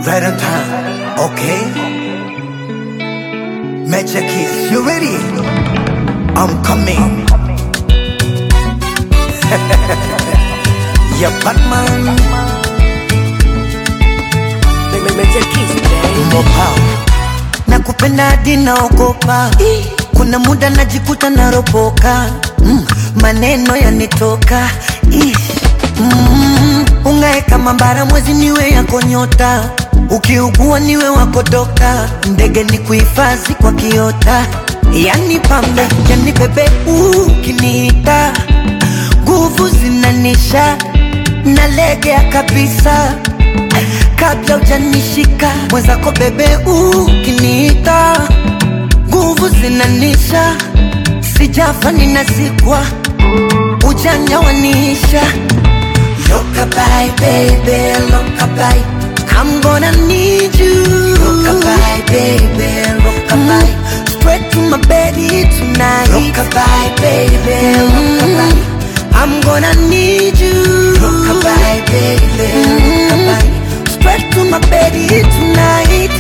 Right on time, okay? Magic Keys, you ready? I'm coming. Yeah, Batman. Magic Keys, baby. More power. Nakupenda hadi naogopa. Kuna muda najikuta naropoka. Maneno yanitoka. Ungae kama mbara mwezi niwe yako nyota. Ukiugua niwe wako dokta. Ndege ni kuhifadhi kwa kiota. Yani pambe, yani bebe ukiniita. Nguvu zinanisha, nalegea kabisa. Kabla hujanishika, mwenzako bebe ukiniita. Nguvu zinanisha, sijafa ninazikwa. Ujanja wanisha. Look-a-bye, baby, look-a-bye. I'm gonna need you. Look-a-bye, baby, look-a-bye. Straight to my bed tonight. Look-a-bye, baby, look-a-bye. I'm gonna need you. Look-a-bye, baby, look-a-bye. Straight to my bed tonight.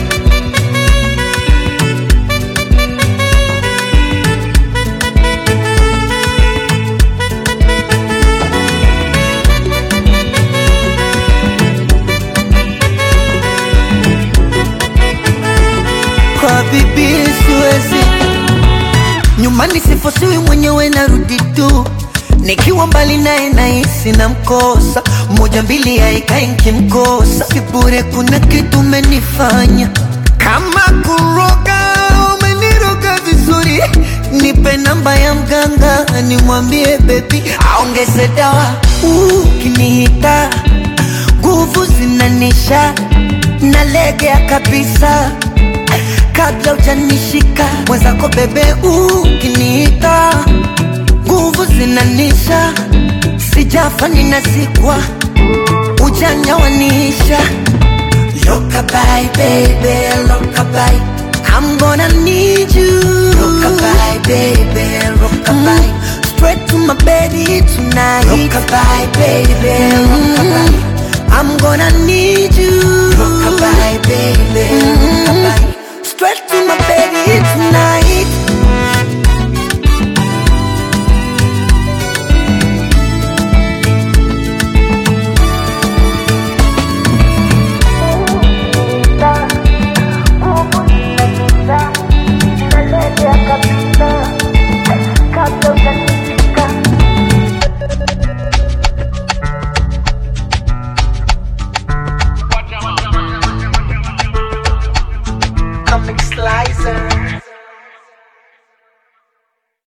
Kwa bibi siwezi, nyumbani sifosiwi mwenyewe narudi tu. Nikiwa mbali naye nahisi namkosa. Moja mbili haikai nikimkosa. Sibure kuna kitu umenifanya. Kama kuroga umeniroga vizuri. Nipe namba ya mganga nimwambie baby aongeze dawa. Ukinihita nguvu zinanisha, nalegea kabisa. Kabla hujanishika, mwenzako bebe ukiniita. Nguvu zinanisha, sijafa ninazikwa. Ujanja wanisha. Look-a-bye, baby, look-a-bye. I'm gonna need you. Look-a-bye, baby, look-a-bye. Straight to my bed tonight. Look-a-bye, baby, look-a-bye. I'm gonna need you. Look-a-bye, baby, look-a-bye. Straight to my bed tonight. Comic Slicer.